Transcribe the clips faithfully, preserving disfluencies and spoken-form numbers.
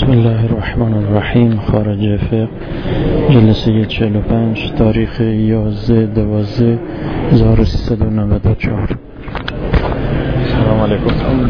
بسم الله الرحمن الرحیم. خارج فقه جلسه چهل و پنج تاریخ یازده دوازده هزار و سیصد و نود و چهار. سلام علیکم.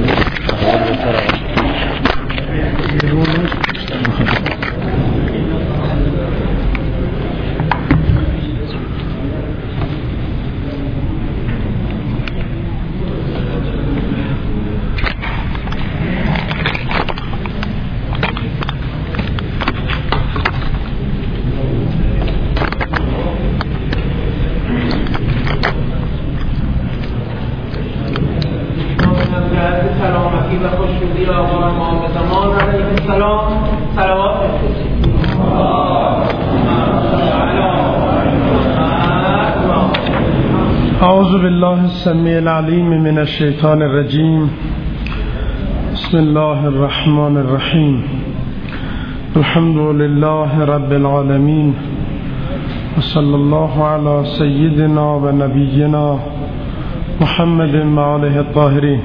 أعوذ بالله السميع العليم من الشيطان الرجيم. بسم الله الرحمن الرحيم. الحمد لله رب العالمين، وصلى الله على سيدنا ونبينا محمد وآله الطاهرين.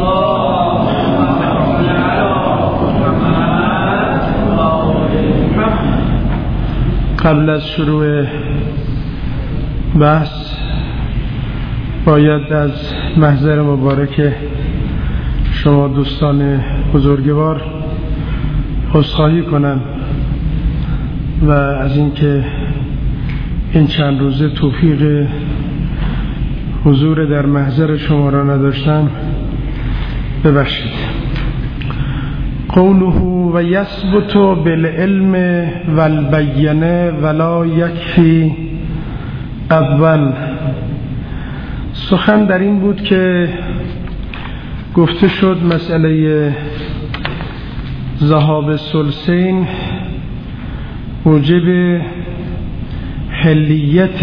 قبل از شروع بحث باید از محضر مبارک شما دوستان بزرگوار عذرخواهی کنم و از اینکه این چند روزه توفیق حضور در محضر شما را نداشتم ببخشید. قوله و یثبت بالعلم والبینه ولا یکفی اول. سخن در این بود که گفته شد مسئله ذهاب ثلثین موجب حلیت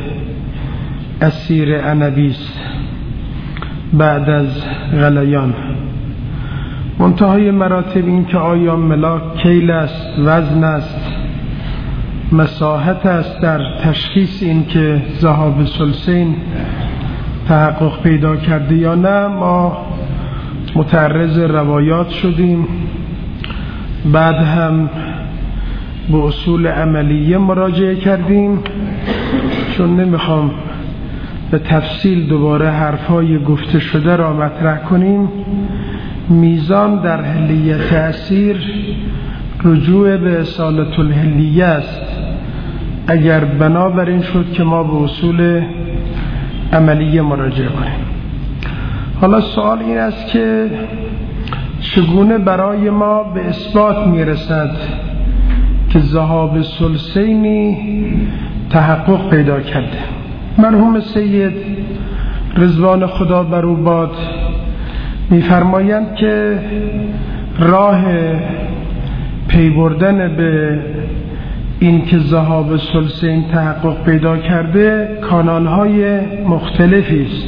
اسیر عنبی است بعد از غلیان. منتهای مراتب این که آیا ملاک کیل است، وزن است، مساحت است در تشخیص این که ذهاب ثلثین تحقق پیدا کرده یا نه. ما متعرض روایات شدیم، بعد هم به اصول عملیه مراجعه کردیم، چون نمیخوام به تفصیل دوباره حرفای گفته شده را مطرح کنیم. میزان در حلیت اسیر رجوع به اصالت الحلیه است اگر بنابراین شد که ما به اصول عملیه مراجعه کنیم. حالا سوال این است که چگونه برای ما به اثبات میرسد که ذهاب ثلثینی تحقق پیدا کرده؟ مرحوم سید رضوان خدا بر او باد میفرمایند که راه پی بردن به این که ذهاب ثلثین تحقق پیدا کرده کانال‌های مختلفی است.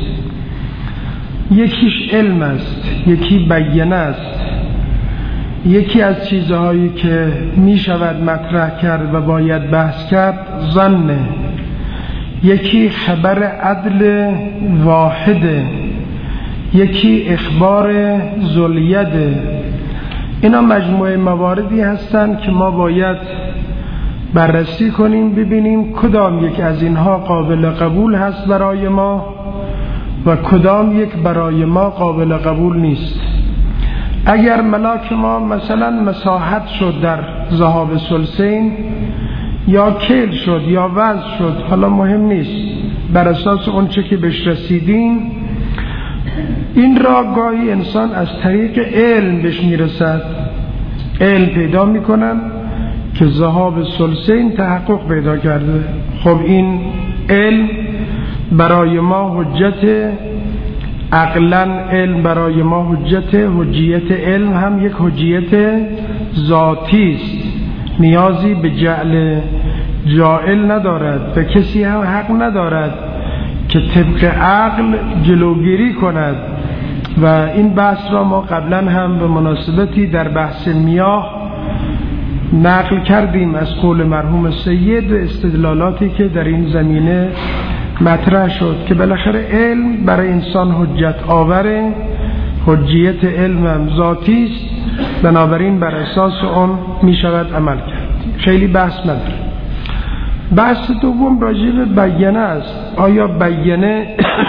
یکیش علم است، یکی بیانه است. یکی از چیزهایی که می شود مطرح کرد و باید بحث کرد ظنه. یکی خبر عدل واحده، یکی اخبار ذوالیده. اینا مجموعه مواردی هستند که ما باید بررسی کنیم، ببینیم کدام یک از اینها قابل قبول هست برای ما و کدام یک برای ما قابل قبول نیست. اگر ملاک ما مثلا مساحت شد در ذهاب ثلثین یا کیل شد یا وزن شد، حالا مهم نیست، بر اساس اون چه که بهش رسیدیم، این را گاهی انسان از طریق علم بهش میرسد، علم پیدا میکنن که ذهاب ثلثین تحقق پیدا کرده. خب این علم برای ما حجت، عقلاً علم برای ما حجت. حجیت علم هم یک حجیت ذاتی است، نیازی به جعل جاعل ندارد و کسی هم حق ندارد که طبق عقل جلوگیری کند. و این بحث را ما قبلا هم به مناسبتی در بحث میاه نقل کردیم از قول مرحوم سید و استدلالاتی که در این زمینه مطرح شد که بالاخره علم برای انسان حجت آوره، حجیت علم هم ذاتی است بنابراین بر اساس اون می شود عمل کرد. خیلی بحث نداره. بحث دوم راجع به بیانه است. آیا بیانه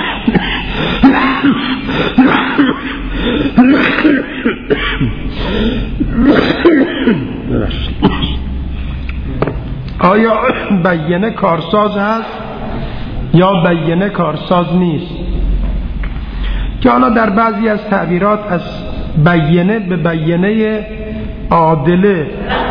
آیا بیانه کارساز هست یا بیانه کارساز نیست؟ که حالا در بعضی از تعبیرات از بیانه به بیانه عادله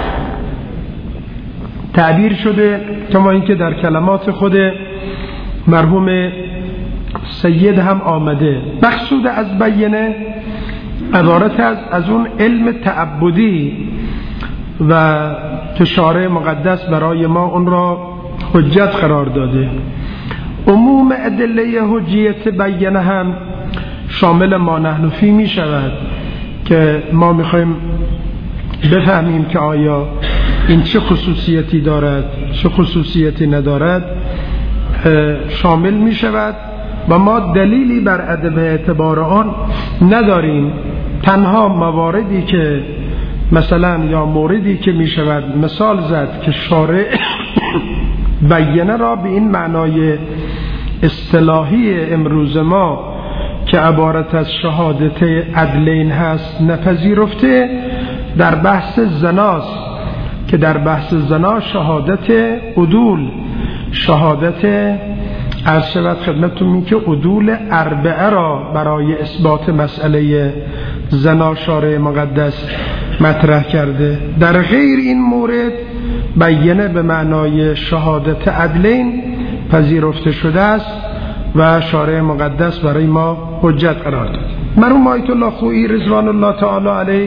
تعبیر شده، کما اینکه در کلمات خود مرحوم سید هم آمده. مقصود از بیانه عبارت از از اون علم تعبدی و که شارع مقدس برای ما اون را حجت قرار داده. عموم ادله حجیت بیانه هم شامل ما نحن فی می شود که ما میخوایم بفهمیم که آیا این چه خصوصیتی دارد چه خصوصیتی ندارد شامل می شود و ما دلیلی بر عدم اعتبار آن نداریم. تنها مواردی که مثلا یا موردی که می شود مثال زد که شارع بیانه را به این معنای اصطلاحی امروز ما که عبارت از شهادت عدلین هست نپذیرفته، در بحث زناست که در بحث زنا شهادت عدول، شهادت عرض شود خدمتتون می که عدول اربعه را برای اثبات مسئله زنا شارع مقدس مطرح کرده. در غیر این مورد بیانه به معنای شهادت عدلین پذیرفته شده است و شارع مقدس برای ما حجت قرار داد. مرحوم آیت الله خویی رضوان الله تعالی علیه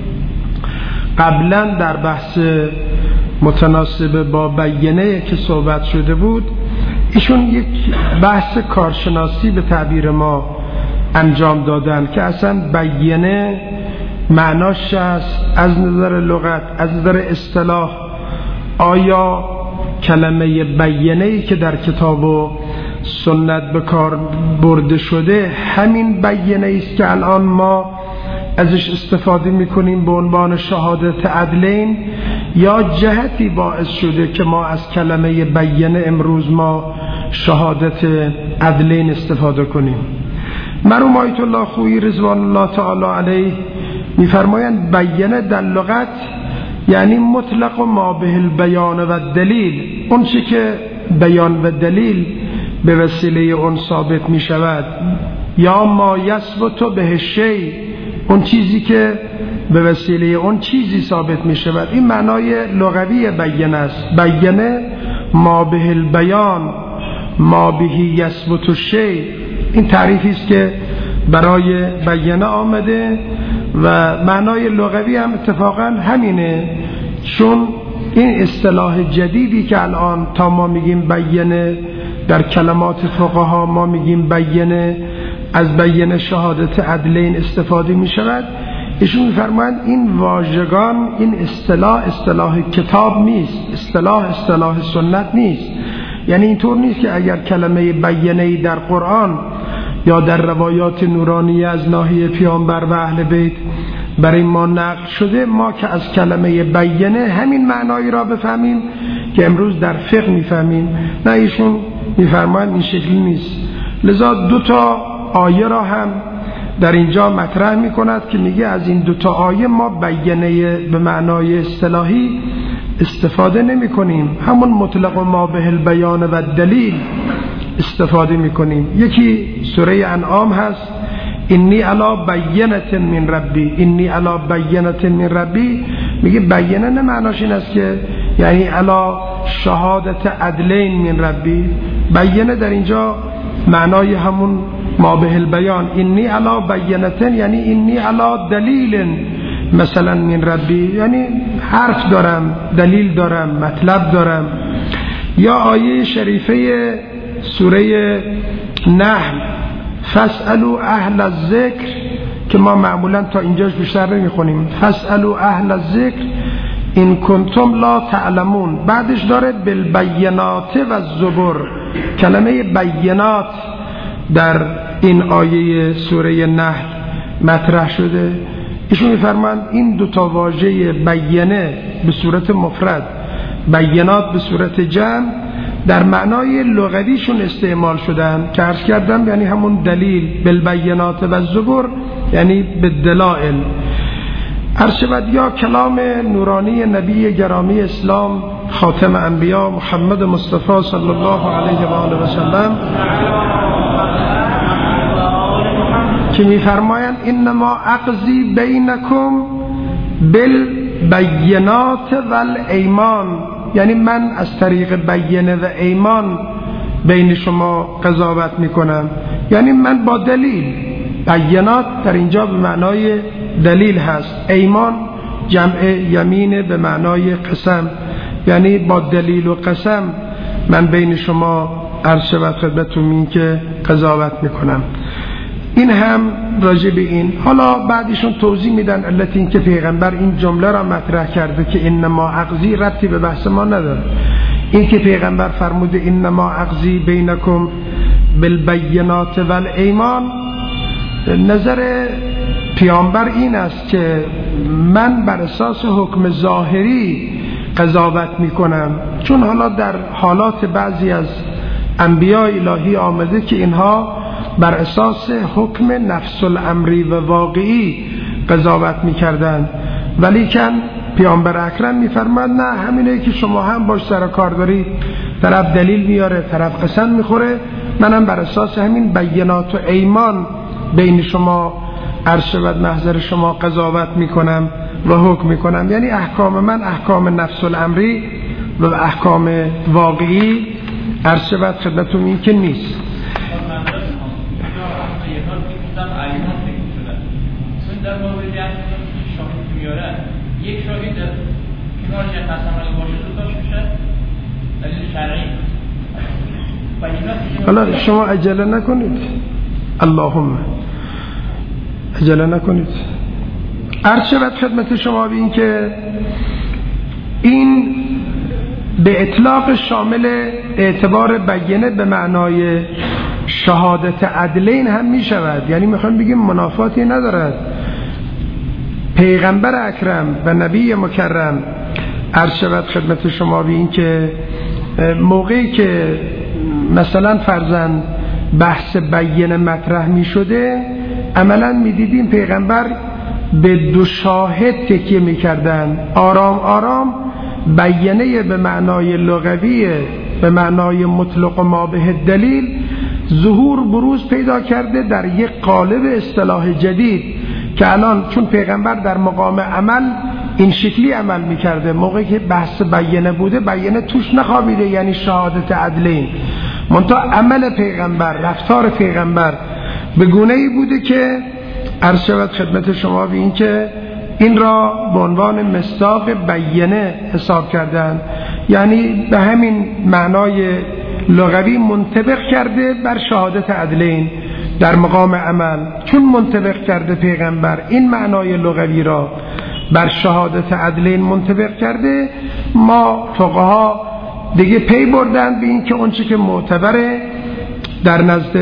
قبلا در بحث متناسب با بیانه که صحبت شده بود، ایشون یک بحث کارشناسی به تعبیر ما انجام دادن که اصلا بیانه معناش است از نظر لغت، از نظر اصطلاح. آیا کلمه بیانه‌ای که در کتاب و سنت به کار برده شده همین بیانه است که الان ما ازش استفاده میکنیم به عنوان شهادت عدلین، یا جهتی باعث شده که ما از کلمه بیانه امروز ما شهادت عدلین استفاده کنیم؟ مرحوم آیت الله خویی رضوان الله تعالی علیه میفرمایند بیانه در لغت یعنی مطلق و ما به البیان و دلیل، اون چی که بیان و دلیل به وسیله اون ثابت می شود، یا ما یثبت به شیء، اون چیزی که به وسیله اون چیزی ثابت می شود. این معنای لغوی بیانه است. بیانه ما به البیان ما به یثبت شیء، این تعریفی است که برای بیانه آمده و معنای لغوی هم اتفاقا همینه، چون این اصطلاح جدیدی که الان تا ما میگیم بیانه در کلمات فقها ما میگیم بیانه، از بیانه شهادت عدلین استفاده میشود. ایشون میفرمایند این واژگان، این اصطلاح اصطلاح کتاب نیست، اصطلاح اصطلاح سنت نیست. یعنی اینطور نیست که اگر کلمه بیانه در قرآن یا در روایات نورانی از ناحیه پیامبر و اهل بیت برای ما نقل شده ما که از کلمه بیانه همین معنایی را بفهمیم که امروز در فقه میفهمیم. نه، ایشون میفرمایند این شکلی نیست. لذا دو تا آیه را هم در اینجا مطرح میکند که میگه از این دو تا آیه ما بیانه به معنای اصطلاحی استفاده نمی کنیم، همون مطلق ما به البیان و دلیل استفاده میکنیم. یکی سوره انعام هست، انی علی بینة من ربی، انی علی بینة من ربی، میگه بیانه نه معناش این است که یعنی علی شهادت عدلین من ربی. بیانه در اینجا معنای همون ما به البیان، انی علی بینة یعنی انی علی دلیل مثلا من ربی، یعنی حرف دارم، دلیل دارم، مطلب دارم. یا آیه شریفه سوره نحل فاسألوا اهل الذکر که ما معمولا تا اینجاش بیشتر نمیخونیم، فاسألوا اهل الذکر این کنتم لا تعلمون. بعدش داره بالبینات و الزبر. کلمه بینات در این آیه سوره نحل مطرح شده ایشون میفرمایند این دو تا واژه بینه به صورت مفرد، بینات به صورت جمع، در معنای لغویشون استعمال شدن که عرض کردم یعنی همون دلیل، بالبینات و الزبر یعنی بالدلائل. عرض شود یا کلام نورانی نبی گرامی اسلام خاتم انبیا محمد مصطفی صلی الله علیه و آله و سلم که می‌فرمایند انما اقضی بینکم بالبینات والایمان، یعنی من از طریق بینه و ایمان بین شما قضاوت میکنم، یعنی من با دلیل. بینات در اینجا به معنای دلیل هست، ایمان جمع یمین به معنای قسم، یعنی با دلیل و قسم من بین شما عرض شود خدمتتون این که قضاوت میکنم. این هم راجع به این. حالا بعدشون توضیح میدن علت این که پیغمبر این جمله را مطرح کرده که انما اقضی ربطی به بحث ما نداره. این که پیغمبر فرموده انما اقضی بینکم بالبینات والایمان، نظر پیامبر این است که من بر اساس حکم ظاهری قضاوت میکنم، چون حالا در حالات بعضی از انبیاء الهی آمده که اینها بر اساس حکم نفس الامری و واقعی قضاوت میکردن، ولیکن پیامبر اکرم میفرماد نه، همینه که شما هم باش سر کار دارید، طرف دلیل میاره طرف قسم میخوره، منم بر اساس همین بینات و ایمان بین شما عرض شود محضر شما قضاوت میکنم و حکم میکنم. یعنی احکام من احکام نفس الامری و احکام واقعی عرض شود خدمتتون این که نیست. در موردی هم شاهد میاره، یک شاهد در کنار یک قسم باشه دو تاش میشه دلیل شرعی. حالا شما عجله نکنید، اللهم عجله نکنید. عرض شود خدمت شما به این که این به اطلاق شامل اعتبار بینه به معنای شهادت عدلین هم می شود، یعنی میخوام بگیم منافاتی ندارد. پیغمبر اکرم و نبی مکرم عرض شود خدمت شما به این که موقعی که مثلا فرضاً بحث بینه مطرح می شده، عملاً می دیدیم پیغمبر به دو شاهد تکیه می کردن، آرام آرام بینه به معنای لغوی به معنای مطلق و ما به دلیل ظهور بروز پیدا کرده در یک قالب اصطلاح جدید که الان چون پیغمبر در مقام عمل این شکلی عمل میکرده، موقعی که بحث بینه بوده بینه توش نخوابیده، یعنی شهادت عدلین، منتها عمل پیغمبر رفتار پیغمبر به گونه‌ای بوده که عرض شود خدمت شما به این که این را به عنوان مصداق بینه حساب کردن، یعنی به همین معنای لغوی منطبق کرده بر شهادت عدلین در مقام عمل. چون منطبق کرده پیغمبر این معنای لغوی را بر شهادت عدلین منطبق کرده، ما فقها دیگه پی بردن به این که اون چی که معتبره در نزد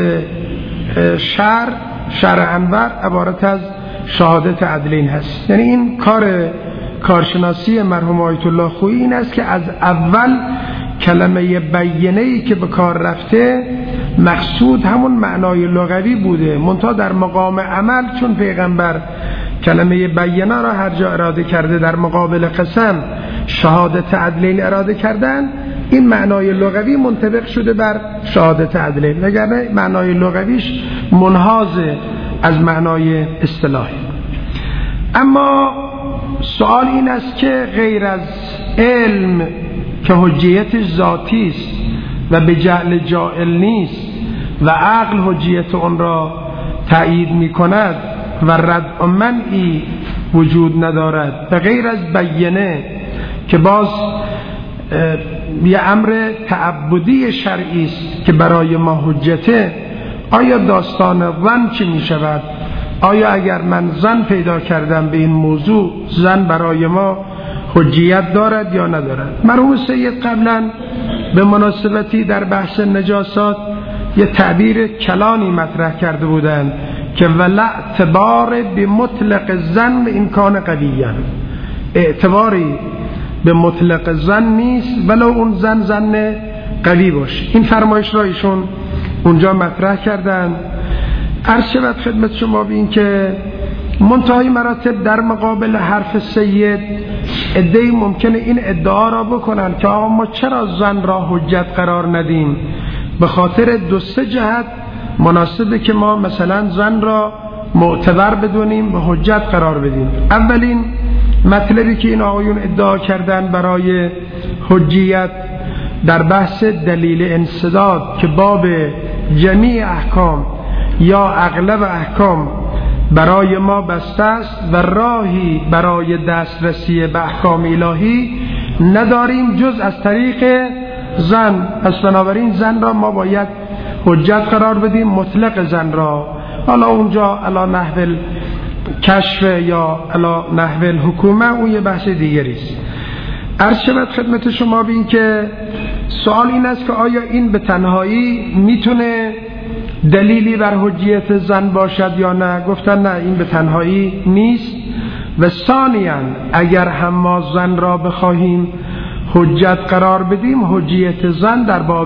شرع شرع انور عبارت از شهادت عدلین هست. یعنی این کار کارشناسی مرحوم آیت الله خویی این است که از اول کلمه بینه‌ای که به کار رفته مقصود همون معنای لغوی بوده، منتها در مقام عمل چون پیغمبر کلمه بینه را هر جا اراده کرده در مقابل قسم شهادت عدلین اراده کردن، این معنای لغوی منطبق شده بر شهادت عدلین، وگرنه معنای لغویش منحاز از معنای اصطلاحی. اما سوال این است که غیر از علم که حجیت ذاتی است و به جعل جائل نیست و عقل حجیت اون را تایید می کند و رد و منعی وجود ندارد، به غیر از بینه که باز یه امر تعبدی شرعی است که برای ما حجته، آیا داستان ظن چی می شود؟ آیا اگر من ظن پیدا کردم به این موضوع ظن برای ما حجیت دارد یا ندارد؟ مرحوم سید قبلا به مناسبتی در بحث نجاسات یه تعبیر کلانی مطرح کرده بودند که ولا اعتبار به مطلق زن و این کان قویًا، اعتباری به مطلق زن نیست ولو اون زن زن قوی باشه. این فرمایش را ایشون اونجا مطرح کردن. عرض شود خدمت شما به این که منتهای مراتب در مقابل حرف سید عده‌ای ممکنه این ادعا را بکنن که آقا ما چرا زن را حجت قرار ندیم؟ به خاطر دو سه جهت مناسبه که ما مثلا زن را معتبر بدونیم و حجت قرار بدیم. اولین مطلبی که این آقایون ادعا کردن برای حجیت در بحث دلیل انسداد که باب جمیع احکام یا اغلب احکام برای ما بسته است و راهی برای دسترسی به احکام الهی نداریم جز از طریق زن. پس بنابراین زن را ما باید حجت قرار بدیم، مطلق زن را، حالا اونجا علا نحو کشف یا علا نحو الحکومه اون یه بحث دیگری است. عرض شود خدمت شما بین که سوال این است که آیا این به تنهایی میتونه دلیلی بر حجیت زن باشد یا نه؟ گفتن نه، این به تنهایی نیست. و ثانیاً اگر هم ما زن را بخواهیم حجت قرار بدیم، حجیت زن در باب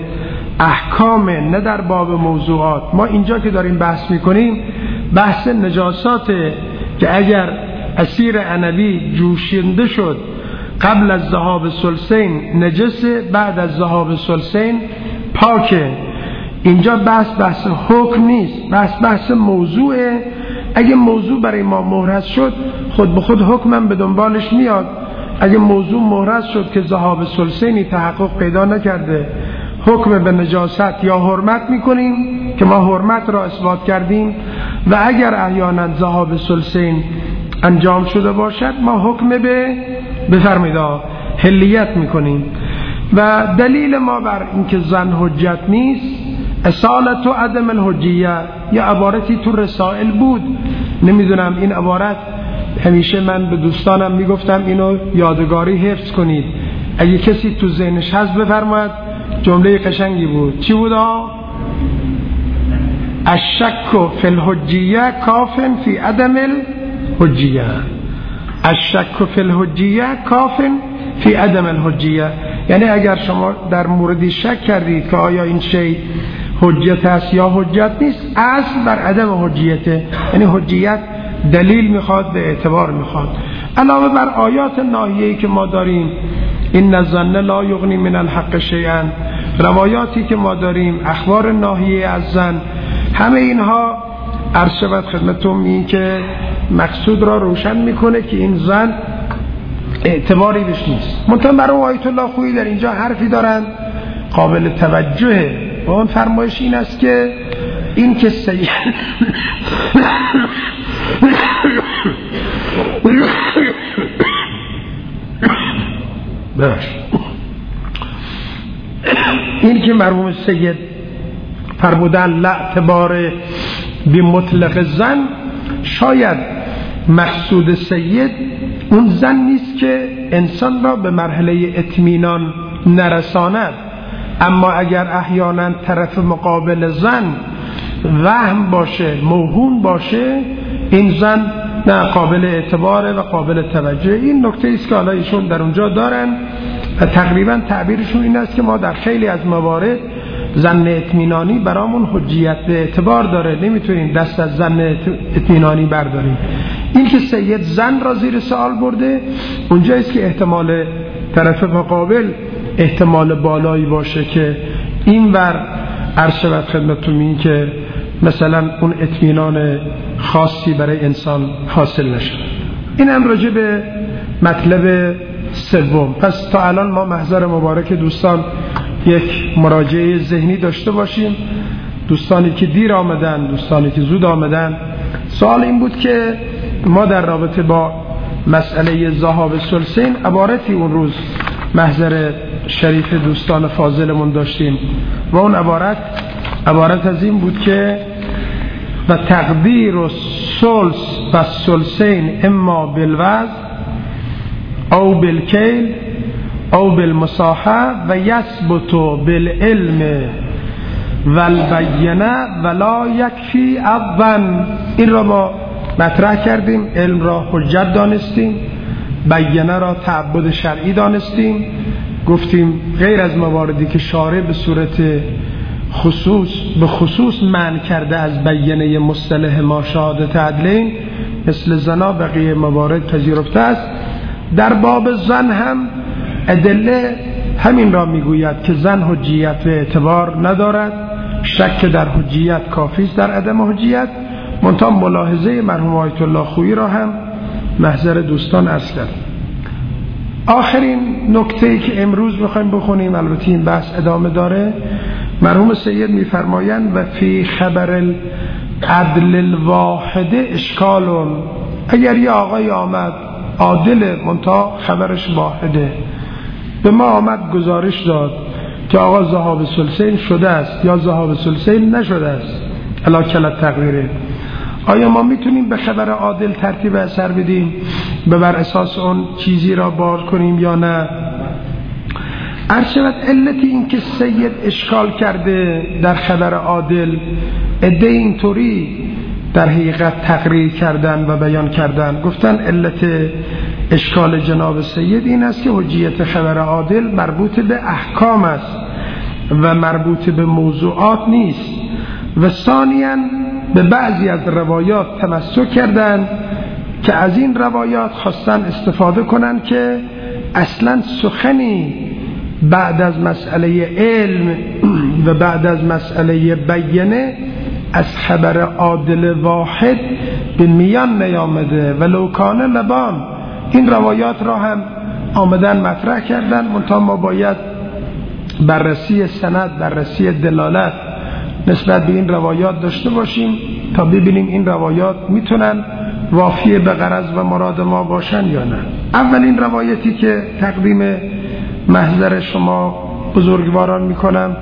احکام نه در باب موضوعات. ما اینجا که داریم بحث میکنیم بحث نجاساته که اگر اسیر عنبی جوشنده شد قبل از ذهاب ثلثین نجسه، بعد از ذهاب ثلثین پاکه. اینجا بحث بحث حکم نیست، بحث بحث موضوعه. اگه موضوع برای ما محرز شد خود به خود حکمم به دنبالش میاد. اگه موضوع محرز شد که ذهاب ثلثینی تحقق پیدا نکرده، حکم به نجاست یا حرمت میکنیم که ما حرمت را اثبات کردیم، و اگر احیانا ذهاب ثلثین انجام شده باشد ما حکم به بفرمایید حلیت میکنیم. و دلیل ما بر اینکه زن حجت نیست اصالت و عدم الحجیه یا عبارتی تو رسائل بود، نمیدونم این عبارت همیشه من به دوستانم میگفتم اینو یادگاری حفظ کنید، اگه کسی تو ذهنش هست بفرماید. جمله قشنگی بود. چی بود ها؟ الشک فی الحجیه کافن فی عدم الحجیه. الشک فی الحجیه کافن فی عدم الحجیه، یعنی اگر شما در موردی شک کردید که آیا این شی حجت است یا حجت نیست، اصل بر عدم حجیته، یعنی حجیت دلیل میخواد، به اعتبار میخواد. علاوه بر آیات ناهیه‌ای که ما داریم، این الظن لا یغنی من الحق شیئا، روایاتی که ما داریم، اخبار ناهیه از زن، همه اینها عرض شود خدمتتون این که مقصود را روشن میکنه که این زن اعتباری بهش نیست. منتها برای آیت الله خویی در اینجا حرفی دارن قابل توجهه و اون فرمایش این است که این که سید باش این که مرحوم سید فرمودن لا اعتبار بی مطلق زن، شاید مقصود سید اون زن نیست که انسان را به مرحله اطمینان نرساند، اما اگر احیانا طرف مقابل زن وهم باشه، موهوم باشه، این زن نه قابل اعتباره و قابل توجه. این نکته است که حالا ایشون در اونجا دارن و تقریبا تعبیرشون این است که ما در خیلی از موارد زن اطمینانی برامون حجیت به اعتبار داره، نمیتونیم دست از زن اطمینانی برداریم. این که سید زن را زیر سوال برده، اونجاییست که احتمال طرف مقابل احتمال بالایی باشه که این ور عرض شود خدمتتون این که مثلا اون اطمینان خاصی برای انسان حاصل نشه. این هم راجع به مطلب سوم. پس تا الان ما محضر مبارک دوستان یک مراجعه ذهنی داشته باشیم. دوستانی که دیر آمدن، دوستانی که زود آمدن، سوال این بود که ما در رابطه با مسئله ذهاب ثلثین عبارتی اون روز محضر شریف دوستان فاضلمون داشتیم و اون عبارت عبارت از این بود که و تقدیر و ثلث و ثلثین اما بالوزن او بالکیل او بالمساحه و یثبت بالعلم والبینه ولا یکفی عضا. این را ما مطرح کردیم، علم را حجت دانستیم، بینه را تعبد شرعی دانستیم. گفتیم غیر از مواردی که شارع به صورت خصوص به خصوص منع کرده از بینه مصطلح ما شهادت عدلین، مثل زنا، بقیه موارد پذیرفته است. در باب زن هم ادله همین را میگوید که زن حجیت و اعتبار ندارد، شک در حجیت کافی است در عدم حجیت. منتها ملاحظه مرحوم آیت الله خویی را هم محضر دوستان عرض کرد. آخرین نکته‌ای که امروز می‌خوایم بخونیم، البته این بحث ادامه داره، مرحوم سید می‌فرمایند و فی خبر العدل الواحد اشکال. اگر یه آقای آمد عادل منتها خبرش واحده، به ما آمد گزارش داد که آقا ذهاب ثلثین شده است یا ذهاب ثلثین نشده است، الا کلت تقریره، آیا ما میتونیم به خبر عادل ترتیب اثر بدیم، به بر اساس اون چیزی را بار کنیم یا نه؟ عرض شود علتی این که سید اشکال کرده در خبر عادل، عده اینطوری در حقیقت تقریر کردن و بیان کردن، گفتن علت اشکال جناب سید این است که حجیت خبر عادل مربوط به احکام است و مربوط به موضوعات نیست، و ثانیاً به بعضی از روایات تمسک کردن که از این روایات خواستن استفاده کنن که اصلاً سخنی بعد از مسئله علم و بعد از مسئله بینه از خبر عادل واحد به میان نیامده، ولو کان لبان. این روایات را هم آمدن مطرح کردن، منتها ما باید بررسی سند، بررسی دلالت نسبت به این روایات داشته باشیم تا ببینیم این روایات میتونن وافی به غرض و مراد ما باشن یا نه. اولین روایتی که تقدیم محضر شما بزرگواران میکنم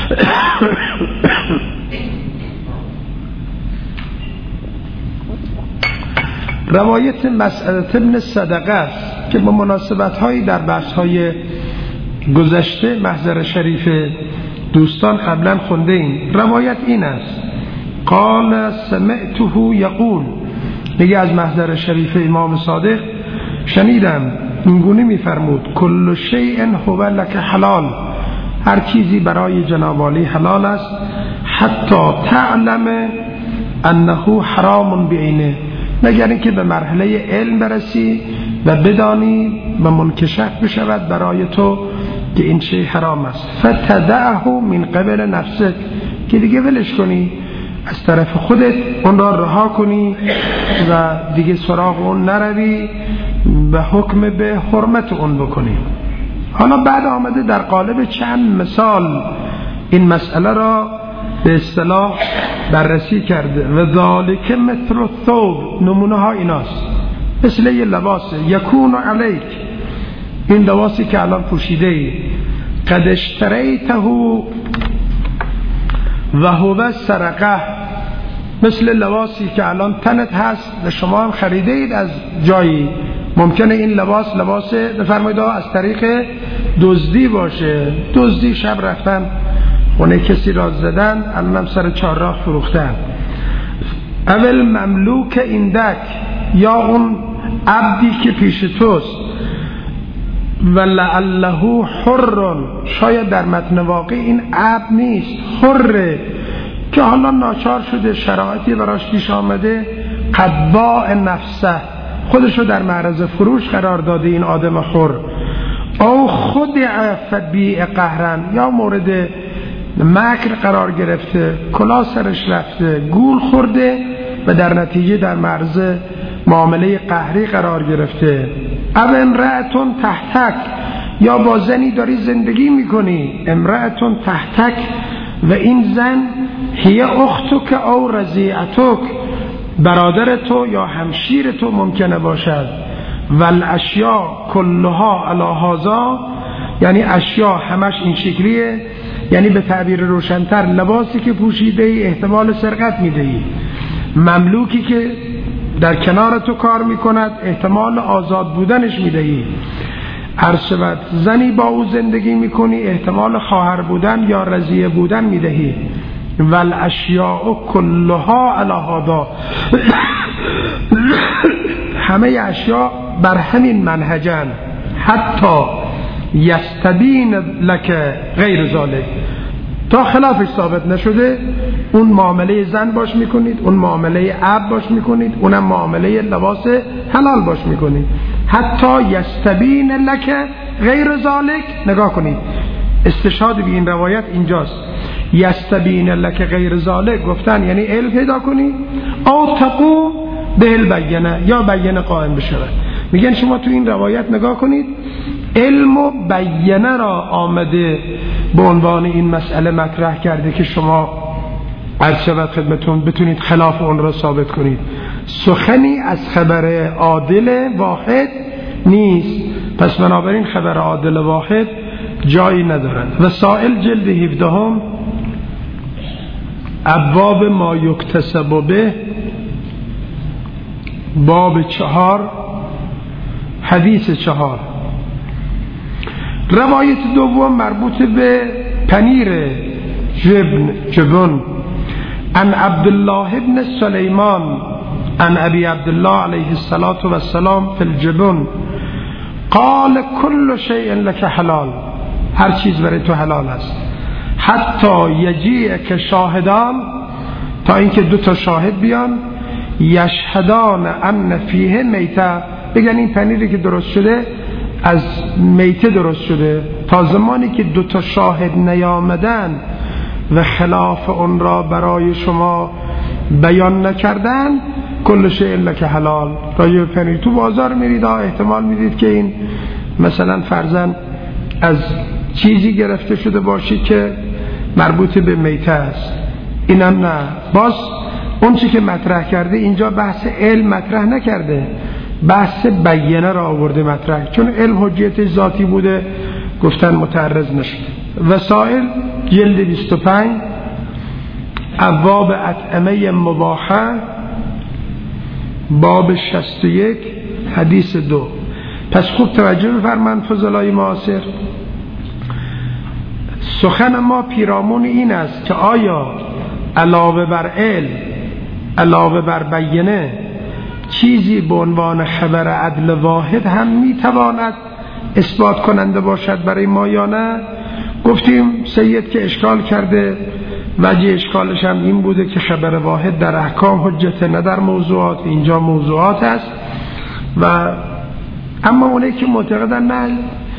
روایت مسعدة ابن صدقه است که با مناسبت هایی در بحث های گذشته محضر شریف دوستان قبلا خونده ایم. روایت این است: قال سمعته یقول، میگه از محضر شریف امام صادق شنیدم اینگونه میفرمود: کل شیء هو لک حلال، هر چیزی برای جناب عالی حلال است، حتی تعلم انه حرام بعینه، مگر اینکه به مرحله علم برسی و بدانی و منکشف بشود برای تو که این شیء حرام است، فتدعه من قبل نفسك، که دیگه ولش کنی، از طرف خودت اون را رها کنی و دیگه سراغ اون نروی و حکم به حرمت اون بکنی. حالا بعد آمده در قالب چند مثال این مسئله را به اصطلاح بررسی کرده. و ذالک مثل الثوب، نمونه ها ایناست، مثل یه لباس یکون علیک، این لباسی که الان پوشیده ای، قد اشتریته و هو سرقه، مثل لباسی که الان تنت هست و شما هم خریده اید از جایی، ممکنه این لباس لباس بفرمایید از طریق دزدی باشه، دزدی شب رفتن خونه کسی را زدن، الانم سر چهارراه فروختن. اول مملوک ایندک، یا اون عبدی که پیش توست، ولعله حر، شاید در متن واقع این عبد نیست، حره که حالا ناچار شده، شرایطی براش پیش آمده، قد باع نفسه، خودشو در معرض فروش قرار داده این آدم حر، او خدع فبیع قهرن، یا مورد مکر قرار گرفته، کلا سرش رفته، گول خورده و در نتیجه در معرض معامله قهری قرار گرفته. او امرأتون تحتک، یا با زنی داری زندگی میکنی، امرأتون تحتک و این زن هی اختک او رضیعتک، برادر تو یا همشیر تو ممکنه باشد. والاشیاء کلها علی هذا، یعنی اشیا همش این شکلیه، یعنی به تعبیر روشن‌تر لباسی که پوشیده ای احتمال سرقت میدهی، مملوکی که در کنار تو کار میکند احتمال آزاد بودنش میدهی، عرض شود زنی با او زندگی میکنی احتمال خواهر بودن یا رضیع بودن میدهی. والاشیاء کلها علی هذا، همه اشیاء بر همین منهجن، حتی یستبین لک غیر ذالک، تا خلافش ثابت نشده اون معامله زن باش میکنید، اون معامله عبد باش میکنید، اونم معامله لباس حلال باش میکنید. حتی یستبین لک غیر ذالک، نگاه کنید استشهاد به این روایت اینجاست. یستبین لک غیر ذالک گفتن یعنی علم پیدا کنی، او تقوم به البینه، یا بینه قائم بشه. میگن شما تو این روایت نگاه کنید، علم و بینه را آمده به عنوان این مسئله مطرح کرده که شما عرض شود خدمتون بتونید خلاف اون را ثابت کنید. سخنی از خبر عادل واحد نیست، پس بنابراین خبر عادل واحد جایی ندارد. و سائل جلد هفده هم ابواب ما یکتسب به، باب چهار حدیث چهار. روایت دوم مربوط به پنیر جبن جبن عن عبدالله ابن سلیمان عن ابی عبدالله علیه السلام فی الجبن قال كل شيء لك حلال، هر چیز برای تو حلال است، حتی یجیء که شاهدان، تا اینکه دو تا شاهد بیان، یشهدان ان فیه میته، بگن این پنیری که درست شده از میته درست شده. تا زمانی که دو تا شاهد نیامدن و خلاف اون را برای شما بیان نکردن، کل شیء لک حلال. راجع پنیر تو بازار میرید، احتمال میدید که این مثلا فرضاً از چیزی گرفته شده باشی که مربوط به میته است، اینم نه. باز اون چی که مطرح کرده اینجا بحث علم مطرح نکرده، بحث بیانه را آورده مطرح، چون علم حجیت ذاتی بوده گفتن متعرض نشده. وسائل جلد بیست و پنج ابواب اطعمه مباحه باب شصت و یک حدیث دو. پس خوب توجه بفرمایید فضلای معاصر، سخن ما پیرامون این است که آیا علاوه بر علم، علاوه بر بیانه، چیزی به عنوان خبر عدل واحد هم میتواند اثبات کننده باشد برای ما یا نه؟ گفتیم سید که اشکال کرده، وجه اشکالش هم این بوده که خبر واحد در احکام حجت نه در موضوعات، اینجا موضوعات است. و اما اونایی که معتقدن نه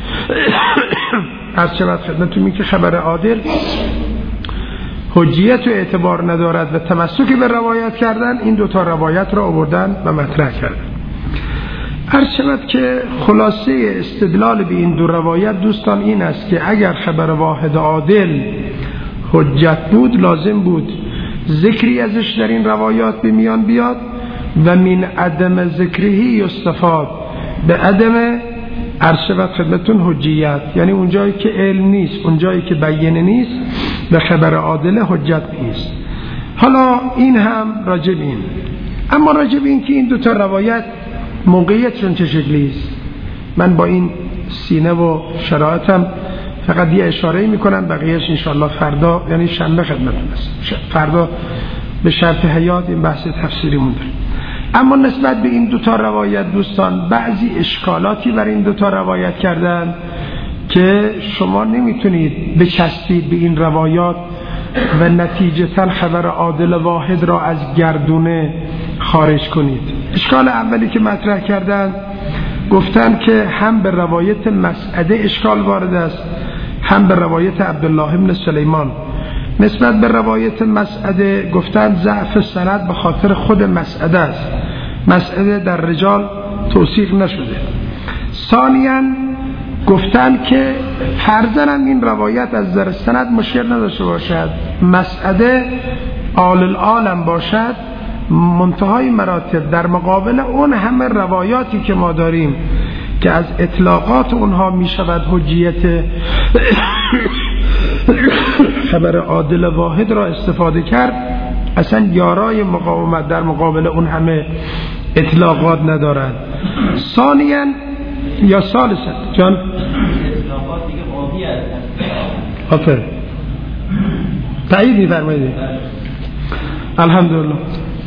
از چه وقت خدمتون می که خبر عادل حجیت و اعتبار ندارد و تمسکی به روایت کردن، این دوتا روایت را آوردن و مطرح کردن. عرض شود که خلاصه استدلال به این دو روایت دوستان این است که اگر خبر واحد عادل حجت بود، لازم بود ذکری ازش در این روایات به میان بیاد و من عدم ذکرهی یستفاد، به عدم عرض شود خدمتون حجیت، یعنی اونجایی که علم نیست، اونجایی که بیانه نیست به خبر عادل حجت نیست. حالا این هم راجب این. اما راجب این که این دوتا روایت موقعیتشون چه شکلی است، من با این سینه و شرایطم فقط یه اشاره میکنم، بقیهش انشاءالله فردا یعنی شنبه خدمتون است، فردا به شرط حیات این بحث تفسیری مونده. اما نسبت به این دوتا روایت دوستان بعضی اشکالاتی بر این دوتا روایت کردن که شما نمیتونید بچسبید به این روایات و نتیجتاً خبر عادل واحد را از گردونه خارج کنید. اشکال اولی که مطرح کردن، گفتن که هم به روایت مسعده اشکال وارد است، هم به روایت عبدالله ابن سلیمان. نسبت به روایت مسعده گفتن ضعف سند به خاطر خود مسعده است، مسعده در رجال توثیق نشده. ثانیاً گفتن که فرضاً این روایت از نظر سند مشکل نداشته باشد، مسعده آل العالم باشد، منتهای مراتب در مقابل اون همه روایاتی که ما داریم که از اطلاقات اونها می شود حجیت خبر عادل واحد را استفاده کرد، اصلا یارای مقاومت در مقابل اون همه اطلاقات ندارند. ثانیاً یا ثالثاً جان اطلاقات دیگه قاضی است، آفر تایید می‌فرمایید؟ الحمدلله.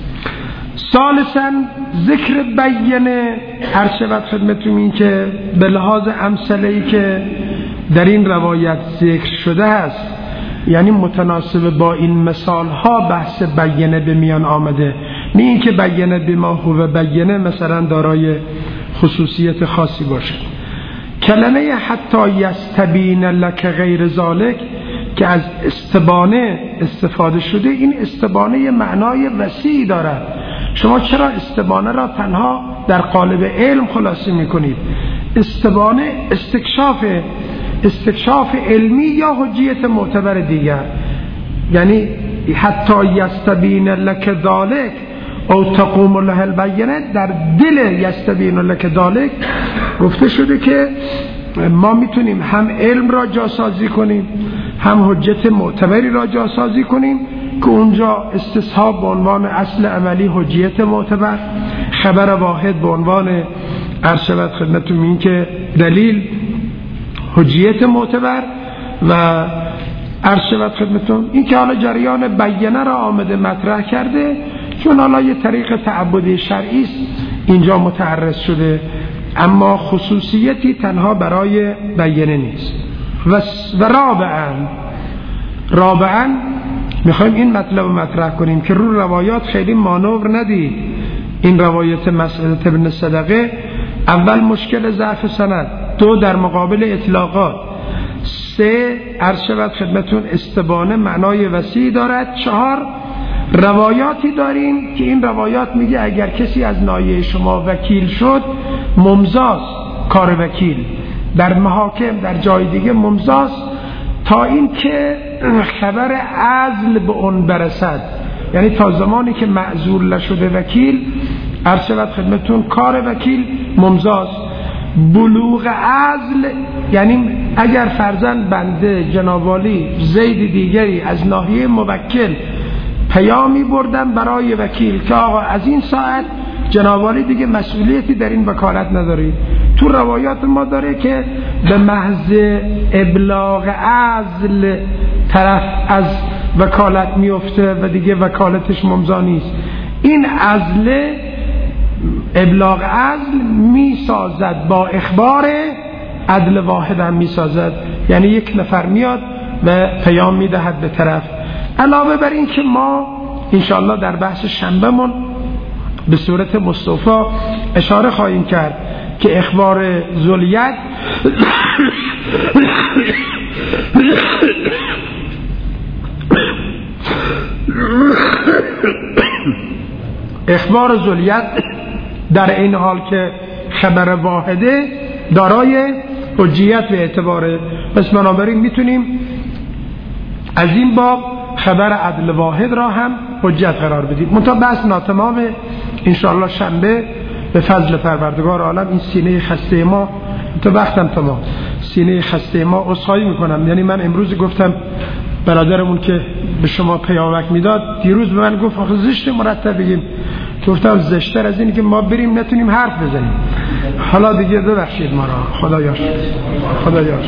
ثالثاً ذکر بیانه عرض شود خدمتتون این که به لحاظ امثله‌ای که در این روایت ذکر شده است، یعنی متناسب با این مثال ها بحث بیانه به میان آمده، نه اینکه بیانه بما هو بیانه مثلا دارای خصوصیت خاصی باشه. کلمه حتی یستبین لک غیر ذالک که از استبانه استفاده شده، این استبانه معنای وسیعی دارد. شما چرا استبانه را تنها در قالب علم خلاصه میکنید؟ استبانه استکشاف استکشاف علمی یا حجیت معتبر دیگر، یعنی حتی یستبین لک ذالک او تقوم له البینه، در دل یستبین لک ذالک گفته شده که ما میتونیم هم علم را جاسازی کنیم، هم حجت معتبری را جاسازی کنیم که اونجا استصحاب به عنوان اصل عملی حجیت معتبر، خبر واحد به عنوان عرض شود خدمتتون این که دلیل حجیت معتبر، و عرض شود خدمتتون این که حالا جریان بیانه را آمده مطرح کرده چون حالا یه طریق تعبدی شرعی است اینجا متعرض شده، اما خصوصیتی تنها برای بیانه نیست. و رابعاً رابعاً میخوایم این مطلب مطرح کنیم که رو روایات خیلی مانور ندید. این روایت مسعود ابن صدقه، اول مشکل ضعف سند، دو در مقابل اطلاقات، سه عرض شود خدمتون استبانه معنای وسیع دارد، چهار روایاتی داریم که این روایات میگه اگر کسی از ناحیه شما وکیل شد ممضاست کار وکیل، در محاکم در جای دیگه ممضاست تا این که خبر عزل به اون برسد، یعنی تا زمانی که معزول نشده وکیل عرض شود خدمتون کار وکیل ممضاست. بلوغ عزل یعنی اگر فرزند بنده جنابالی زید دیگری از ناحیه موکل پیامی بردن برای وکیل که آقا از این ساعت جنابالی دیگه مسئولیتی در این وکالت نداری، تو روایات ما داره که به محض ابلاغ عزل طرف از وکالت میفته و دیگه وکالتش ممضا نیست. این عزل ابلاغ عزل میسازد با اخبار عدل واحد هم میسازد، یعنی یک نفر میاد و پیام میدهد به طرف. علاوه بر این که ما انشاءالله در بحث شنبهمون به صورت مصطفی اشاره خواهیم کرد که اخبار ذوالید اخبار ذوالید در این حال که خبر واحده دارای حجیت و اعتباره، پس بنابراین میتونیم از این باب خبر عدل واحد را هم حجت قرار بدیم. منتها بحث ناتمامه، انشاءالله شنبه به فضل پروردگار عالم این سینه خسته ما تا وقتم تمام، سینه خسته ما عذرخواهی میکنم. یعنی من امروز گفتم برادرمون که به شما پیامک میداد دیروز به من گفت آخه زشت مرتب بگیم، گفتم زشتر از این که ما بریم نتونیم حرف بزنیم. حالا دیگه ببخشید ما را، خدایاش خدایاش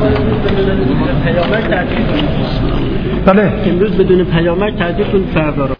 بله امروز بدون پیامک تعطیل کن فردا.